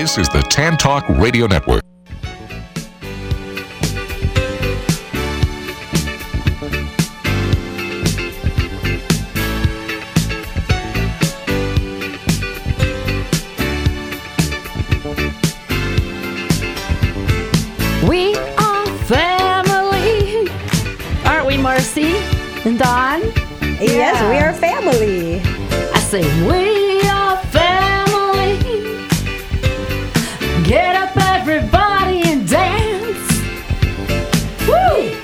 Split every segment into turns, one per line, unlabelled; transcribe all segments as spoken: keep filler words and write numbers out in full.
This is the Tan Talk Radio Network.
We are family. Aren't we, Marcy and Dawn?
Yes, we are family.
I say we are family. Get up, everybody, and dance. Woo!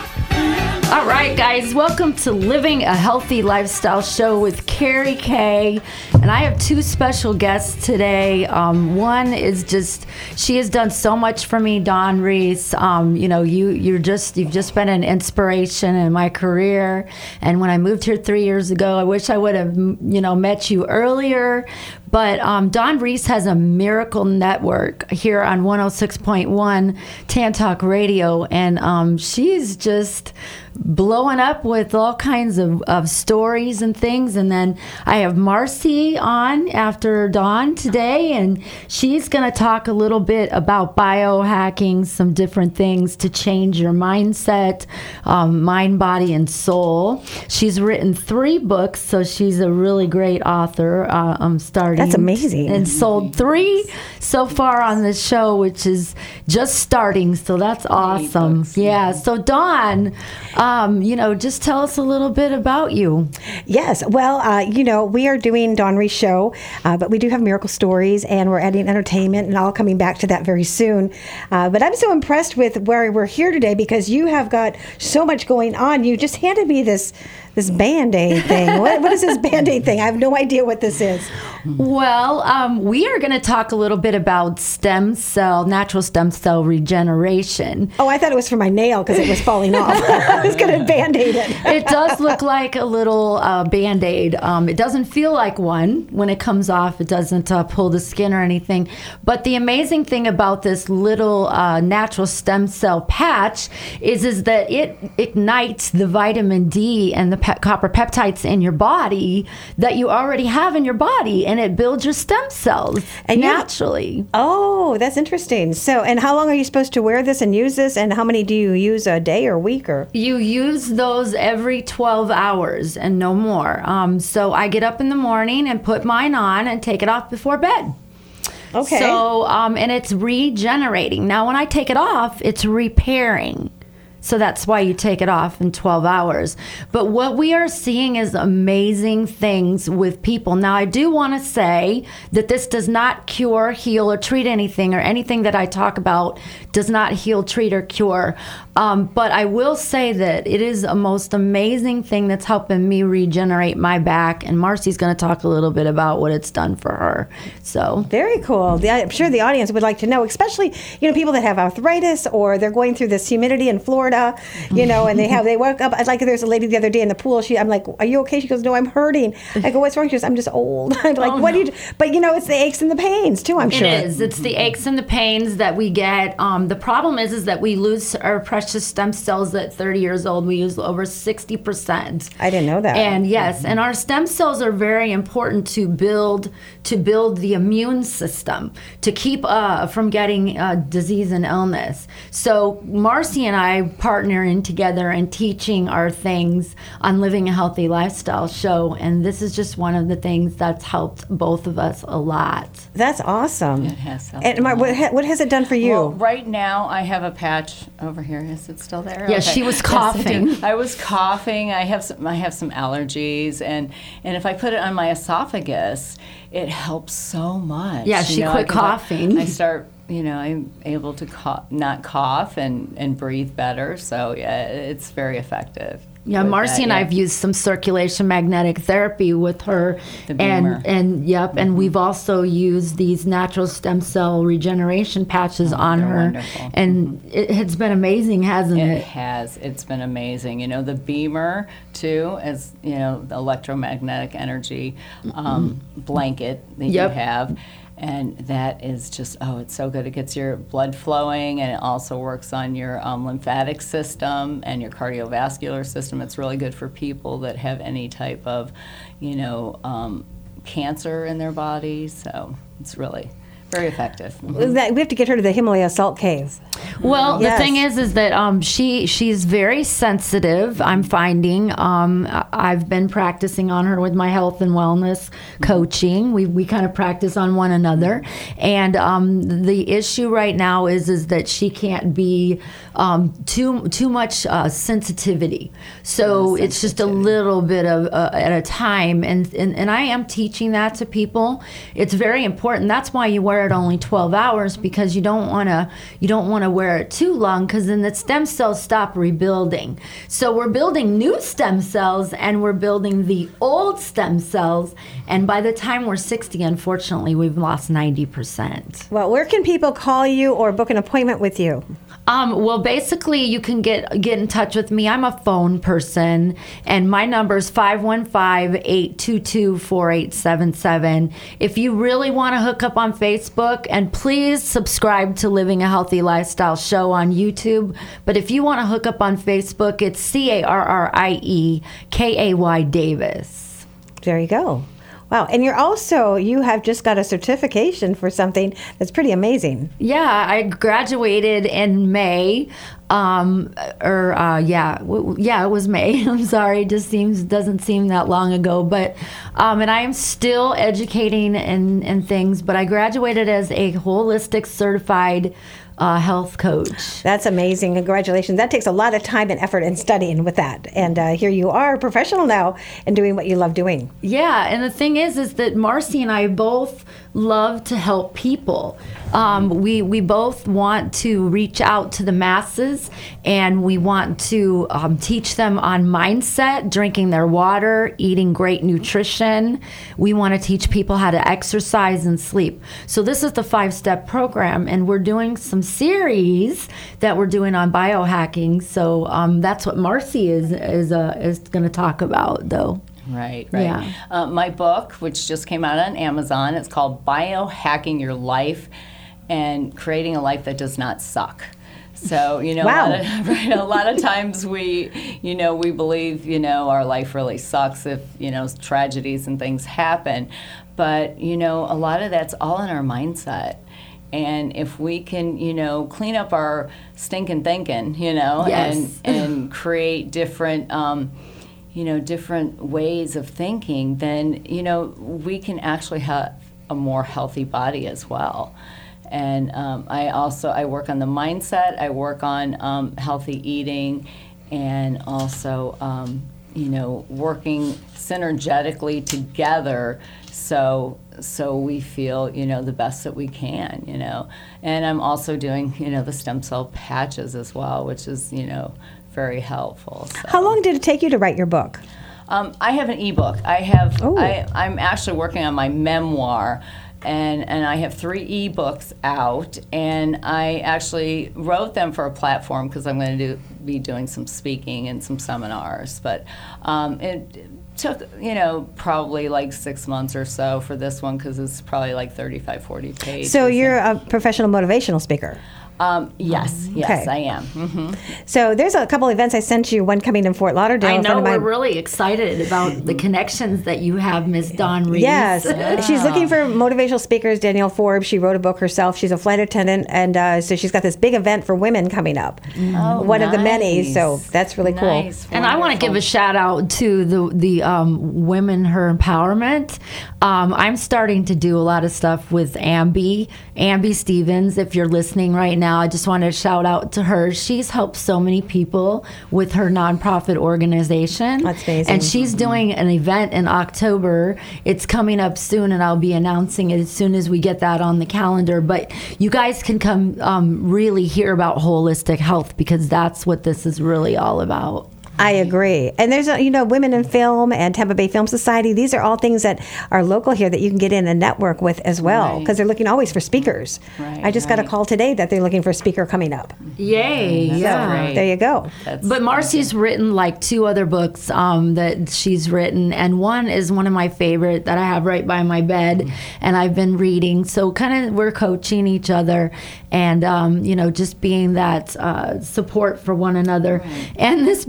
All right, guys, welcome to Living a Healthy Lifestyle Show with Carrie Kay. And I have two special guests today. Um, one is just, she has done so much for me, Dawn Reese. Um, you know, you, you're just, you've just been an inspiration in my career. And when I moved here three years ago, I wish I would have, you know, met you earlier. But um, Dawn Reese has a miracle network here on one oh six point one Tan Talk Radio. And um, she's just blowing up with all kinds of, of stories and things. And then I have Marcy on after Dawn today, and she's going to talk a little bit about biohacking, some different things to change your mindset, um, mind, body, and soul. She's written three books, so she's a really great author. Uh, I'm starting.
That's amazing.
And sold three so far on the show, which is just starting, so that's awesome. Yeah, so Dawn, um, you know, just tell us a little bit about you.
Yes. Well, uh, you know, we are doing Dawn Reese Show, uh, but we do have miracle stories, and we're adding entertainment, and all coming back to that very soon. Uh, but I'm so impressed with where we're here today because you have got so much going on. You just handed me this this Band-Aid thing. What, what is this Band-Aid thing? I have no idea what this is.
Well, um, we are going to talk a little bit about stem cell, natural stem cell regeneration.
Oh, I thought it was for my nail because it was falling off. I was going to Band-Aid it.
It does look like a little uh, Band-Aid. Um, it doesn't feel like one when it comes off. It doesn't uh, pull the skin or anything. But the amazing thing about this little uh, natural stem cell patch is, is that it ignites the vitamin D and the pe- copper peptides in your body that you already have in your body, and it builds your stem cells
and
naturally.
You, oh, that's interesting. So, and how long are you supposed to wear this and use this, and how many do you use a day or week? Or
you use those every twelve hours and no more. Um, so I get up in the morning and put mine on and take it off before bed.
Okay.
So, um, and it's regenerating. Now, when I take it off, it's repairing. So that's why you take it off in twelve hours. But what we are seeing is amazing things with people. Now, I do want to say that this does not cure, heal, or treat anything, or anything that I talk about does not heal, treat, or cure. Um, but I will say that it is a most amazing thing that's helping me regenerate my back. And Marcy's going to talk a little bit about what it's done for her. So
very cool. The, I'm sure the audience would like to know, especially, you know, people that have arthritis or they're going through this humidity in Florida, you know, and they have, they woke up, like there's a lady the other day in the pool. She, I'm like, are you okay? She goes, no, I'm hurting. I go, what's wrong? She goes, I'm just old. I'm like,
oh,
what
no.
do you do? But, you know, it's the aches and the pains too, I'm sure.
It is. It's the aches and the pains that we get. Um, the problem is, is that we lose our precious stem cells at thirty years old. We use over sixty percent.
I didn't know that.
And yes, mm-hmm. and our stem cells are very important to build to build the immune system, to keep uh, from getting uh, disease and illness. So Marcy and I partnering together and teaching our things on Living a Healthy Lifestyle Show, and this is just one of the things that's helped both of us a lot.
That's awesome.
It has helped.
And my, what, what has it done for you?
Well, right now I have a patch over here. Is it still there?
Yeah,
okay.
she was
Yes,
coughing.
I, I was coughing. I have some. I have some allergies, and and if I put it on my esophagus, it helps so much.
Yeah, she
you know,
quit
I,
coughing.
I start. You know, I'm able to cough, not cough and, and breathe better. So yeah, it's very effective.
Yeah, Marcy
that,
and
yeah.
I've used some circulation magnetic therapy with her,
The
and
Beamer.
and yep, mm-hmm. and we've also used these natural stem cell regeneration patches
Oh,
on
they're
her,
wonderful.
and
Mm-hmm.
it, it's been amazing, hasn't
It
it?
has. It's been amazing. You know, the Beamer too, as you know, the electromagnetic energy um, mm-hmm. blanket that
Yep.
you have. And that is just, oh, it's so good. It gets your blood flowing, and it also works on your um, lymphatic system and your cardiovascular system. It's really good for people that have any type of, you know, um, cancer in their body. So it's really Very effective.
That, we have to get her to the Himalaya salt cave.
Well,
Yes.
the thing is, is that um, she she's very sensitive. I'm finding. Um, I- I've been practicing on her with my health and wellness coaching. We we kind of practice on one another, and um, the issue right now is is that she can't be um, too too much uh, sensitivity. So it's just a little bit of uh, at a time, and, and and I am teaching that to people. It's very important. That's why you wear it only twelve hours, because you don't want to you don't want to wear it too long, because then the stem cells stop rebuilding. So we're building new stem cells, and we're building the old stem cells, and by the time we're sixty, unfortunately, we've lost ninety percent.
Well, where can people call you or book an appointment with you?
Um, well, basically, you can get get in touch with me. I'm a phone person, and my number is five one five, eight two two, four eight seven seven. If you really want to hook up on Facebook, and please subscribe to Living a Healthy Lifestyle Show on YouTube. But if you want to hook up on Facebook, it's C A R R I E K A Y Davis.
There you go. Wow. And you're also, you have just got a certification for something that's pretty amazing.
Yeah, I graduated in May. Um, or uh, yeah, w- yeah, it was May. I'm sorry, it just seems doesn't seem that long ago. But um, and I am still educating and and things. But I graduated as a holistic certified uh, health coach.
That's amazing. Congratulations. That takes a lot of time and effort and studying with that. And uh, here you are, a professional now, and doing what you love doing.
Yeah, and the thing is, is that Marcy and I both love to help people. Um, we we both want to reach out to the masses, and we want to um, teach them on mindset, drinking their water, eating great nutrition. We want to teach people how to exercise and sleep. So this is the five-step program, and we're doing some series that we're doing on biohacking. So um, that's what Marcy is is uh, is going to talk about, though.
Right, right.
Yeah.
Uh, my book, which just came out on Amazon, it's called Biohacking Your Life and Creating a Life That Does Not Suck. So, you know,
Wow.
a, lot of, right, a lot of times we, you know, we believe, you know, our life really sucks if, you know, tragedies and things happen. But, you know, a lot of that's all in our mindset. And if we can, you know, clean up our stinking thinking, you know,
Yes.
and, and create different, um, you know, different ways of thinking, then, you know, we can actually have a more healthy body as well. And um, I also, I work on the mindset, I work on um, healthy eating, and also, um, you know, working synergetically together so so we feel, you know, the best that we can, you know. And I'm also doing, you know, the stem cell patches as well, which is, you know, very helpful. So.
How long did it take you to write your book?
Um, I have an ebook. I have.
Oh.
I, I'm actually working on my memoir, and and I have three ebooks out. And I actually wrote them for a platform because I'm going to do be doing some speaking and some seminars. But um, it took, you know, probably like six months or so for this one because it's probably like thirty-five, forty pages.
So you're a professional motivational speaker.
Um, yes, yes,
Okay.
I am. Mm-hmm.
So there's a couple events I sent you, one coming in Fort Lauderdale.
I
a friend
know
of
we're
mine-
really excited about the connections that you have, Miss Dawn Reese.
Yes, she's looking for motivational speakers. Danielle Forbes, she wrote a book herself. She's a flight attendant, and uh, so she's got this big event for women coming up.
Oh,
One of the many,
nice.
so that's really cool.
Nice,
And I want to give a
wonderful.
shout out to the the um, women her empowerment. Um, I'm starting to do a lot of stuff with Ambi, Ambi Stevens. If you're listening right now, I just want to shout out to her. She's helped so many people with her nonprofit organization.
That's amazing.
And she's doing an event in October. It's coming up soon, and I'll be announcing it as soon as we get that on the calendar. But you guys can come um, really hear about holistic health, because that's what this is really all about.
I agree. And there's, a, you know, Women in Film and Tampa Bay Film Society. These are all things that are local here that you can get in and network with as well,
Right.
because they're looking always for speakers.
Right,
I just got a
right.
call today that they're looking for a speaker coming up.
Yay!
That's
yeah.
great.
There you go.
That's
But Marcy's written like two other books um, that she's written, and one is one of my favorite that I have right by my bed, and I've been reading. So kind of we're coaching each other, and um, you know, just being that uh, support for one another. And this book is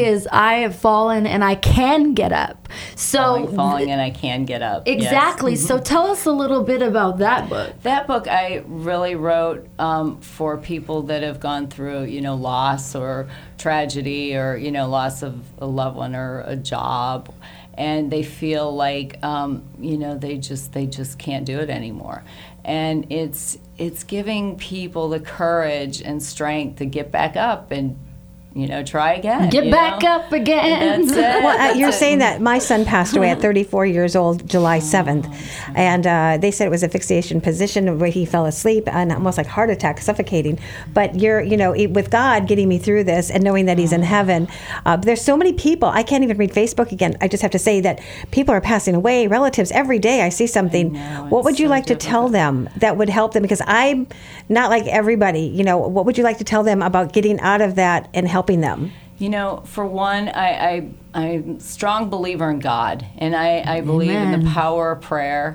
is I have fallen and I can get up. So
Falling, falling and I can get up. Yes.
Exactly. So tell us a little bit about that book.
That book I really wrote um, for people that have gone through, you know, loss or tragedy or, you know, loss of a loved one or a job, and they feel like, um, you know, they just they just can't do it anymore. And it's it's giving people the courage and strength to get back up and, you know, try again.
Get
you
back
know?
up again.
That's it.
Well, uh,
That's
you're
it.
saying that my son passed away at thirty-four years old, July seventh, and uh, they said it was a fixation position where he fell asleep and almost like heart attack, suffocating. But you're, you know, it, with God getting me through this and knowing that He's in heaven, uh, there's so many people. I can't even read Facebook again. I just have to say that people are passing away, relatives every day. I see something.
I know,
What would
it's
you
so
like to tell
difficult.
them that would help them? Because I'm not like everybody. You know, what would you like to tell them about getting out of that and helping them?
You know, for one, I, I, I'm a strong believer in God, and I, I believe in
Amen.
the power of prayer,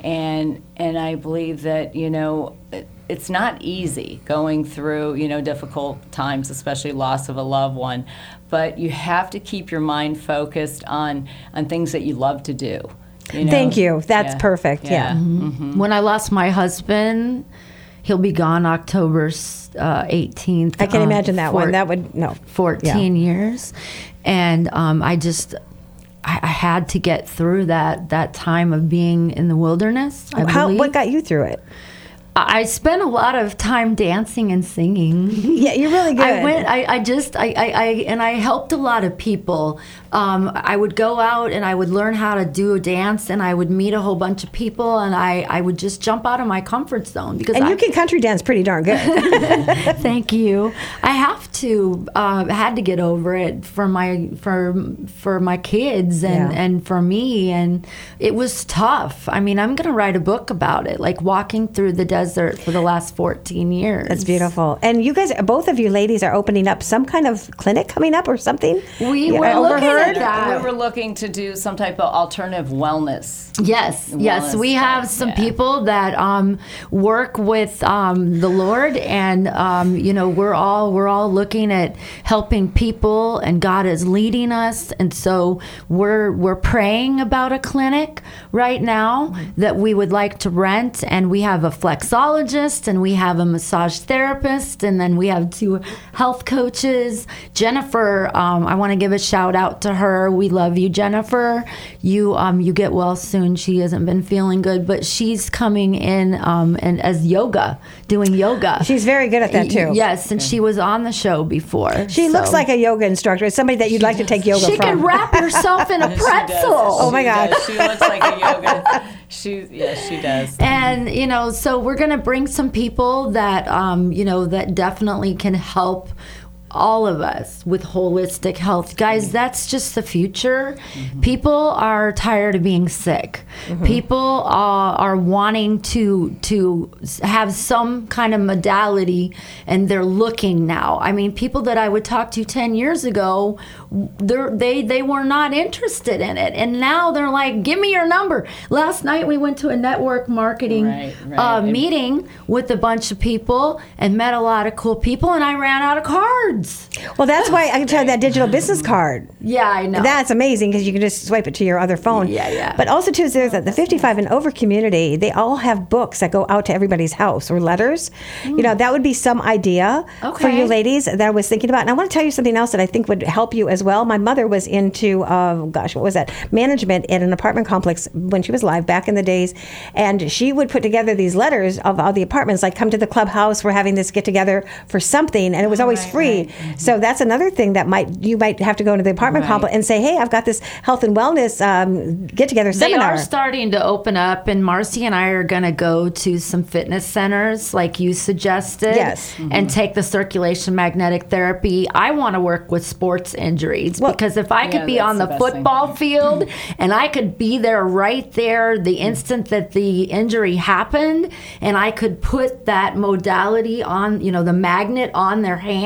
and and I believe that, you know, it, it's not easy going through, you know, difficult times, especially loss of a loved one, but you have to keep your mind focused on, on things that you love to do. You know?
Thank you. That's
Yeah.
perfect. Yeah.
Mhm.
When I lost my husband, he'll be gone October uh, eighteenth.
I can
um,
imagine that
for
one. That would, no.
fourteen years. And um, I just, I, I had to get through that that time of being in the wilderness. I
How,
believe.
what got you through it?
I spent a lot of time dancing and singing.
Yeah, you're really good.
I went. I, I just. I, I, I. And I helped a lot of people. Um, I would go out and I would learn how to do a dance, and I would meet a whole bunch of people, and I, I would just jump out of my comfort zone because
And
I,
you can country dance pretty darn good.
Thank you. I have to. Uh, had to get over it for my for for my kids and
Yeah.
and for me, and it was tough. I mean, I'm gonna write a book about it, like walking through the desert for the last fourteen years.
That's beautiful. And you guys, both of you ladies, are opening up some kind of clinic coming up or something?
We
Yeah,
were
I
looking
overheard.
at that.
We were looking to do some type of alternative wellness.
Yes, yes,
Wellness
we have
type,
some
yeah.
people that um, work with um, the Lord, and um, you know we're all we're all looking at helping people, and God is leading us, and so we're we're praying about a clinic right now that we would like to rent, and we have a flexologist, and we have a massage therapist, and then we have two health coaches. Jennifer, um, I want to give a shout out to her. We love you, Jennifer. You um, you get well soon. She hasn't been feeling good, but she's coming in um, and as yoga, doing yoga.
She's very good at that, too.
Yes, and she was on the show before.
She looks
so-
like a yoga instructor. It's somebody that you'd like to take yoga
She
from.
can wrap herself in a
She does.
pretzel.
Oh, my
She
God.
does. She looks like a yoga. She, yeah, she does.
And you know, so we're gonna bring some people that um, you know that definitely can help all of us with holistic health. Guys, that's just the future. Mm-hmm. People are tired of being sick. Mm-hmm. People uh, are wanting to to have some kind of modality, and they're looking now. I mean, people that I would talk to ten years ago, they're, they they were not interested in it, and now they're like, "Give me your number." Last night we went to a network marketing
Right, right.
Uh,
And-
meeting with a bunch of people and met a lot of cool people, and I ran out of cards.
Well, that's why I can tell you that digital business card.
Yeah, I know.
That's amazing because you can just swipe it to your other phone.
Yeah, yeah.
But also, too, there's the fifty-five and over community. They all have books that go out to everybody's house or letters. You know, that would be some idea for
Okay.
you ladies that I was thinking about. And I want to tell you something else that I think would help you as well. My mother was into, uh, gosh, what was that? Management in an apartment complex when she was alive back in the days. And she would put together these letters of all the apartments, like, come to the clubhouse. We're having this get together for something. And it was always
right,
free.
right. Mm-hmm.
So that's another thing that might you might have to go into the apartment
Right.
complex and say, hey, I've got this health and wellness um, get together
They
seminar.
are starting to open up, and Marcy and I are going to go to some fitness centers like you suggested.
Yes.
And take the circulation magnetic therapy. I want to work with sports injuries
Well-
because if I could
Yeah,
be
that's
on
the
the
best thing.
football field and I could be there right there the instant that the injury happened, and I could put that modality on, you know, the magnet on their hand or their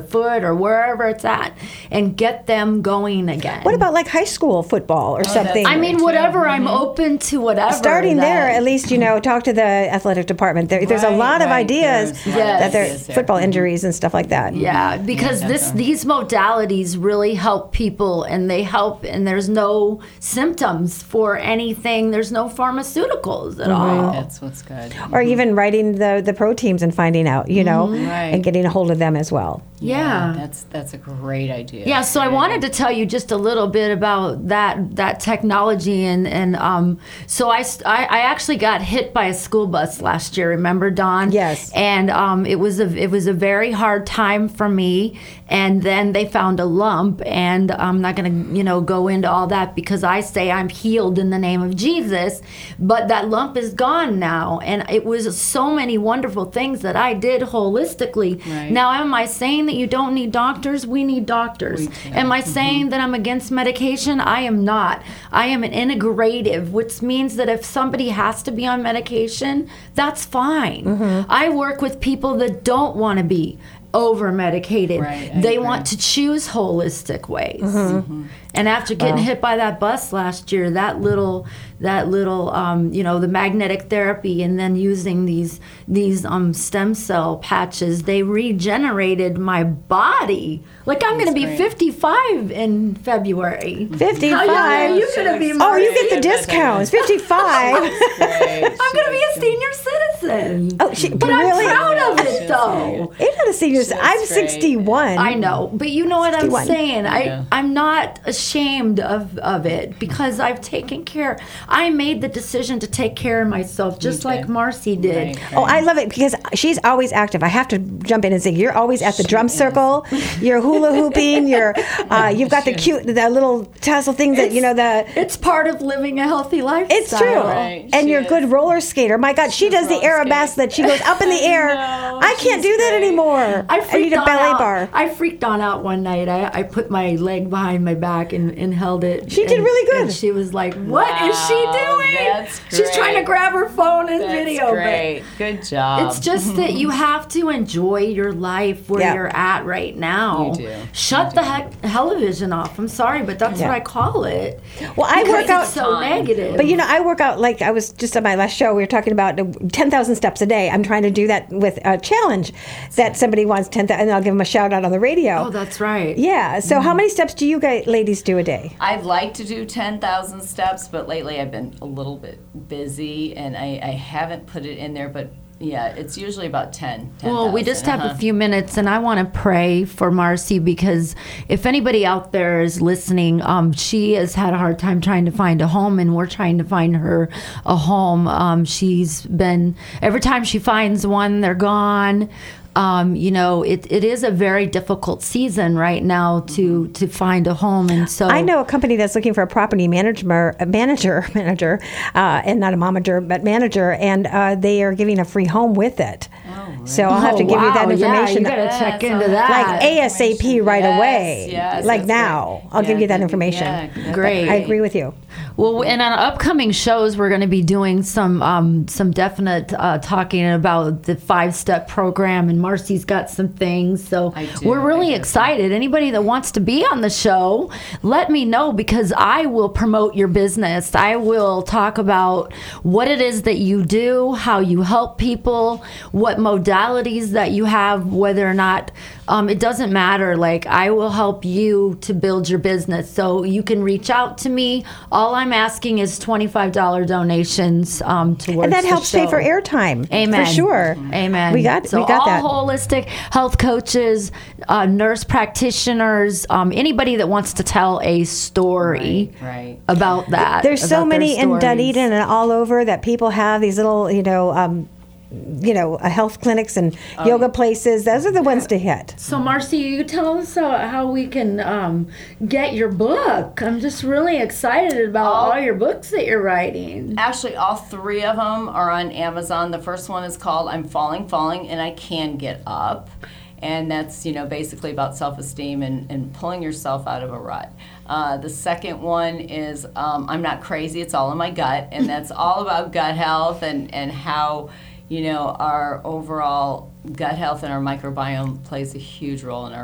foot or wherever it's at and get them going again.
What about like high school football or something?
I mean, whatever. I'm open to whatever.
Starting
that-
there, at least, you know, talk to the athletic department. There, there's a
Right,
lot of
right.
ideas
There's
Yes.
that there's
ideas there.
football injuries and stuff like that.
Yeah, because this these modalities really help people, and they help, and there's no symptoms for anything. There's no pharmaceuticals at all.
That's what's good.
Or even writing the, the pro teams and finding out, you know,
Right.
and getting a hold of them as well.
Yeah.
That's that's a great idea.
Yeah, so I wanted to tell you just a little bit about that that technology, and and um, so I, st- I I actually got hit by a school bus last year. Remember, Dawn?
Yes.
And um, it was a it was a very hard time for me. And then they found a lump, and I'm not going to you know go into all that because I say I'm healed in the name of Jesus, but that lump is gone now, and it was so many wonderful things that I did holistically.
Right.
Now, am I saying that you don't need doctors? We need doctors.
We do.
Am I saying that I'm against medication? I am not. I am an integrative, which means that if somebody has to be on medication, that's fine.
Mm-hmm.
I work with people that don't want to be over medicated.
Right, I
they
agree.
want to choose holistic ways.
Mm-hmm.
And after getting hit by that bus last year, that little, that little, um, you know, the magnetic therapy, and then using these these um, stem cell patches, they regenerated my body. Like I'm going to be
great.
fifty-five in February.
fifty-five.
How young are you going to be?
Oh, you get the
Great.
discounts. fifty-five.
Great.
I'm going to be a senior citizen.
Oh, she,
but
really?
I'm proud of
Yeah,
it,
she's
though.
Ain't not a senior.
That's
I'm
great.
sixty-one.
I know, but you know what I'm
sixty-one.
saying. I
Yeah.
I'm not ashamed of of it because I've taken care. I made the decision to take care of myself, just
too.
like Marcy did.
Right,
Oh,
right.
I love it because she's always active. I have to jump in and say, you're always at the drum circle. You're hula hooping. You're, uh, you've got the cute, the little tassel things that you know the.
It's part of living a healthy lifestyle.
It's true,
Right,
and
she
you're a good
is.
roller skater. My God, she does the
roller
Arabesque
skate.
that she goes up in the air.
know,
I can't
she's
do that
great.
anymore.
I,
I
freaked
need a
on
ballet
out.
bar.
I freaked on out one night. I, I put my leg behind my back and, and held it.
She did
and-
really good.
And she was like, "What is she
Wow,
doing?"
that's
She's trying to
great.
grab her phone and
That's
video. but-
great. Good job.
It's just that you have to enjoy your life where
Yeah.
you're at right now.
You do.
Shut
You
the
do.
heck television off. I'm sorry, but that's
Yeah.
what I call it.
Well, I
Because
work out.
it's so
Time.
negative.
But you know, I work out like I was just on my last show. We were talking about ten thousand steps a day. I'm trying to do that with a challenge that somebody wants ten thousand, and I'll give them a shout out on the radio.
oh, that's right.
Yeah. So, how many steps do you guys, ladies, do a day?
I'd like to do ten thousand steps, but lately I've been a little bit busy and I, I haven't put it in there. But yeah, it's usually about ten.
Well, we just have
uh-huh.
a few minutes, and I want to pray for Marcy because if anybody out there is listening, um, she has had a hard time trying to find a home, and we're trying to find her a home. Um, she's been, every time she finds one, they're gone. Um, you know, it, it is a very difficult season right now to, to find a home, and so
I know a company that's looking for a property manager, a manager, manager, uh, and not a momager, but manager, and uh, they are giving a free home with it. So I'll have to
Oh,
give you that
wow, yeah,
information.
you gotta check
Yes,
into
I'll-
that.
like ASAP right
Yes,
away.
yes,
like
that's
now.
great.
I'll give
Yeah,
you that
good-
information.
yeah, good.
Great.
I agree with you.
Well, and on upcoming shows, we're going to be doing some um, some definite uh, talking about the five step program, and Marcy's got some things. So
I do,
we're really
I do.
excited. Anybody that wants to be on the show, let me know because I will promote your business. I will talk about what it is that you do, how you help people, what modalities that you have, whether or not um, it doesn't matter. Like I will help you to build your business. So you can reach out to me. All I'm asking is twenty-five dollars donations um, towards
And that
the
helps pay
show.
for airtime.
Amen.
For sure.
Amen.
We got,
so
we got
all
that.
holistic health coaches, uh, nurse practitioners, um, anybody that wants to tell a story
Right, right.
about that.
There's so
about their
many in
stories.
Dunedin and all over that people have these little, you know, um, you know, uh, health clinics and
Oh,
yoga places. Those are the ones to hit.
So, Marcy, you tell us how, how we can um, get your book. I'm just really excited about
Oh.
all your books that you're writing.
Actually, all three of them are on Amazon. The first one is called I'm Falling, Falling, and I Can Get Up. And that's, you know, basically about self-esteem and, and pulling yourself out of a rut. Uh, the second one is um, I'm Not Crazy, It's All in My Gut. And that's all about gut health and, and how, you know, our overall gut health and our microbiome plays a huge role in our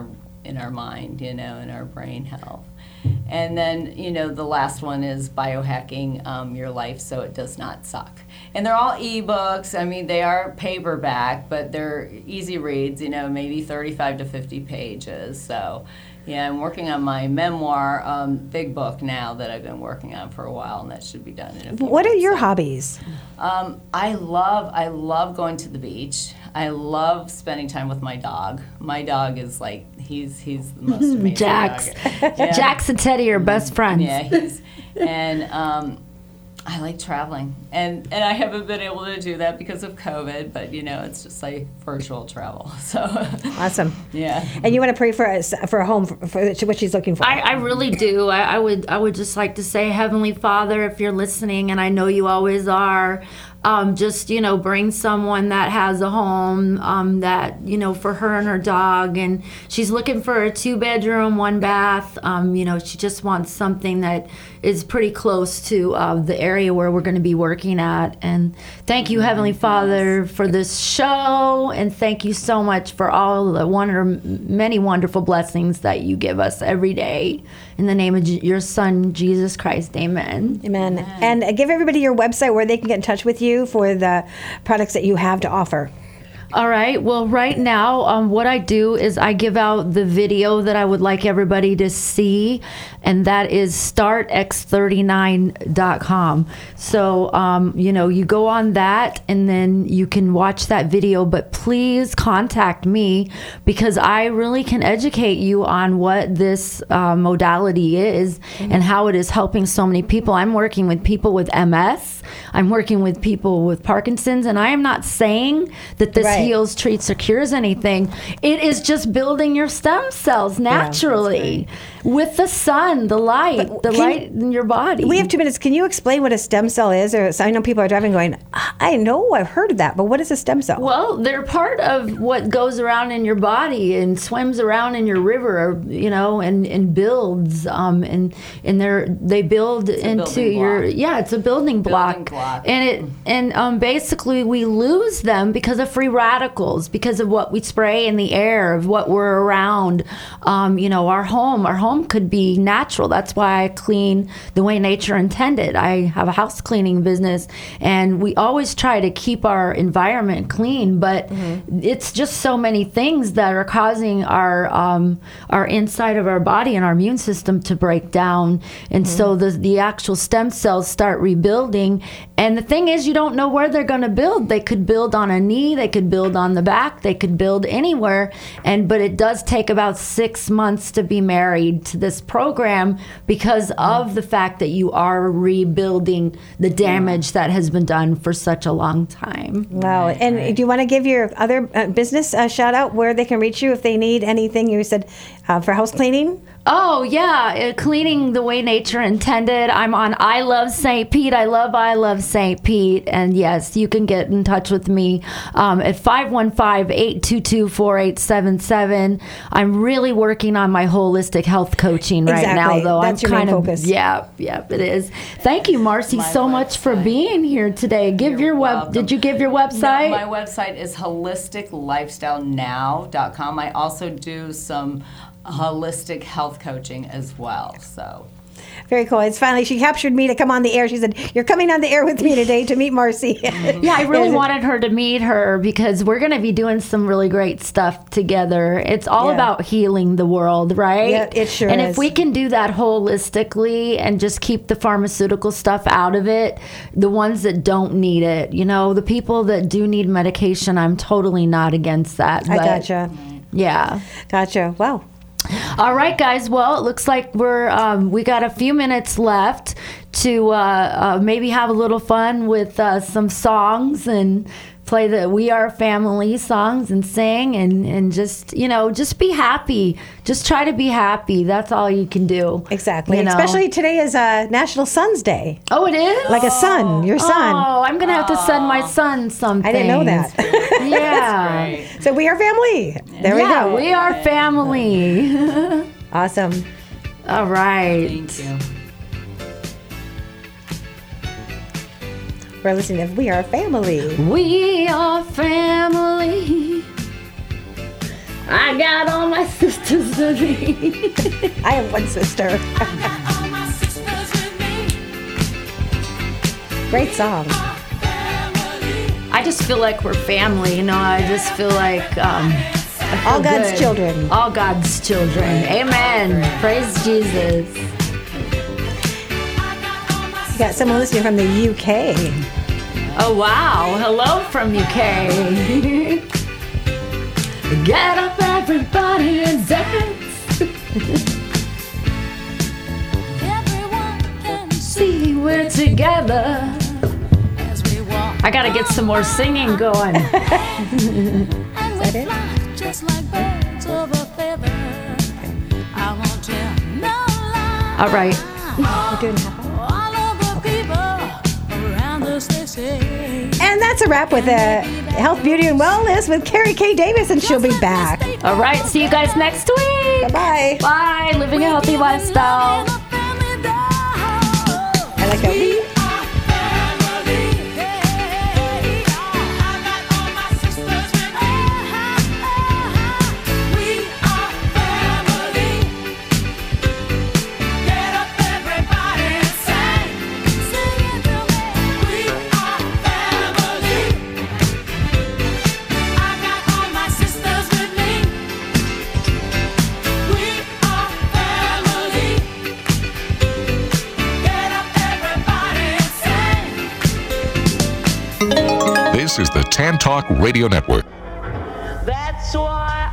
in our mind, you know, in our brain health. And then, you know, the last one is biohacking um, your life so it does not suck. And they're all ebooks. I mean, they are paperback, but they're easy reads, you know, maybe thirty-five to fifty pages. So, yeah, I'm working on my memoir, um, big book now that I've been working on for a while, and that should be done in a few
What are
months.
your hobbies?
Um, I love, I love going to the beach. I love spending time with my dog. My dog is like, he's he's the most amazing
Jax.
dog. Yeah.
Jax and Teddy are best friends.
Yeah, he's, and um, I like traveling. And and I haven't been able to do that because of COVID, but, you know, it's just like virtual travel. So,
Awesome.
yeah.
And you want to pray for us for a home for, for what she's looking for.
I, I really do. I, I would I would just like to say, Heavenly Father, if you're listening, and I know you always are, um, just, you know, bring someone that has a home um, that, you know, for her and her dog. And she's looking for a two bedroom, one bath. Um, you know, she just wants something that is pretty close to uh, the area where we're going to be working at. And thank you, Heavenly Father, for this show. And thank you so much for all the wonder, many wonderful blessings that you give us every day. In the name of J- your Son, Jesus Christ, amen.
Amen. And uh, give everybody your website where they can get in touch with you for the products that you have to offer.
All right. Well, right now, um, what I do is I give out the video that I would like everybody to see, and that is start x thirty-nine dot com. So, um, you know, you go on that, and then you can watch that video, but please contact me because I really can educate you on what this uh, modality is mm-hmm. and how it is helping so many people. I'm working with people with M S. I'm working with people with Parkinson's, and I am not saying that this
Right.
heals, treats, or cures anything. It is just building your stem cells naturally with the sun, the light,
But
the
can
light in your body.
We have two minutes. Can you explain what a stem cell is? Or I know people are driving going, I know I've heard of that, but what is a stem cell?
Well, they're part of what goes around in your body and swims around in your river, you know, and, and builds. Um, and and they're they build into
building
your
block.
yeah, it's a building block.
Building block.
And it and um, basically we lose them because of free radicals, because of what we spray in the air, of what we're around. Um, you know, our home, our home could be natural. That's why I clean the way nature intended. I have a house cleaning business, and we always try to keep our environment clean, but mm-hmm. it's just so many things that are causing our um, our inside of our body and our immune system to break down. And mm-hmm. so the the actual stem cells start rebuilding. And the thing is, you don't know where they're going to build. They could build on a knee, they could build on the back, they could build anywhere. And but it does take about six months to be married to this program because of the fact that you are rebuilding the damage that has been done for such a long time.
Wow.
Right,
and
right.
do you want to give your other uh, business a shout out where they can reach you if they need anything? You said uh, for house cleaning?
Oh, yeah, uh, cleaning the way nature intended. I'm on I Love Saint Pete. I love I Love Saint Pete. And yes, you can get in touch with me um, at five one five, eight two two, four eight seven seven. I'm really working on my holistic health coaching right
Exactly.
now, though.
That's
I'm
your main
kind of,
focus.
Yeah, yeah, it is. Thank you, Marcy,
My
so much for
website.
being here today. Give
You're
your web.
welcome.
Did you give your
No,
website?
my website is holistic lifestyle now dot com. I also do some holistic health coaching as well. So
Very cool. It's finally, she captured me to come on the air. She said, you're coming on the air with me today to meet Marcy.
Yeah, I really wanted her to meet her because we're going to be doing some really great stuff together. It's all
Yeah.
about healing the world, right?
Yeah, it sure
And
is.
if we can do that holistically and just keep the pharmaceutical stuff out of it, the ones that don't need it, you know, the people that do need medication, I'm totally not against that.
I
but
gotcha.
Yeah.
Gotcha. Wow.
All right, guys. Well, it looks like we're um, we got a few minutes left to uh, uh, maybe have a little fun with uh, some songs and play the We Are Family songs and sing and, and just, you know, just be happy. Just try to be happy. That's all you can do.
Exactly.
you know?
Especially today is uh, National Sun's Day.
Oh, it is?
Like a sun, your son.
Oh, I'm going to have to send my son something.
I didn't know that.
Yeah.
great.
So we are family. There
yeah,
we go.
we are family.
Awesome.
All right.
thank you.
We're listening to We Are Family.
We are family. I got all my sisters with me.
I have one sister. Great song.
I just feel like we're family, you know. I just feel like um, I feel
All God's
good.
children.
All God's children. Amen. Praise Jesus.
You got someone listening from the U K.
Oh, wow. Hello from U K. Get up, everybody, and dance.
Everyone can
See, we're together.
as we walk.
I gotta get some more singing going.
And we
that it?
fly just like birds of a feather. I won't tell no lie.
All right.
We're doing half hour.
All of the people around us, they say.
And that's a wrap with uh, Health, Beauty, and Wellness with Carrie K. Davis, and she'll be back.
All right. See you guys next week.
Bye-bye.
Bye. Living a healthy lifestyle.
I like that. We-
This is the Tan Talk Radio Network.
That's why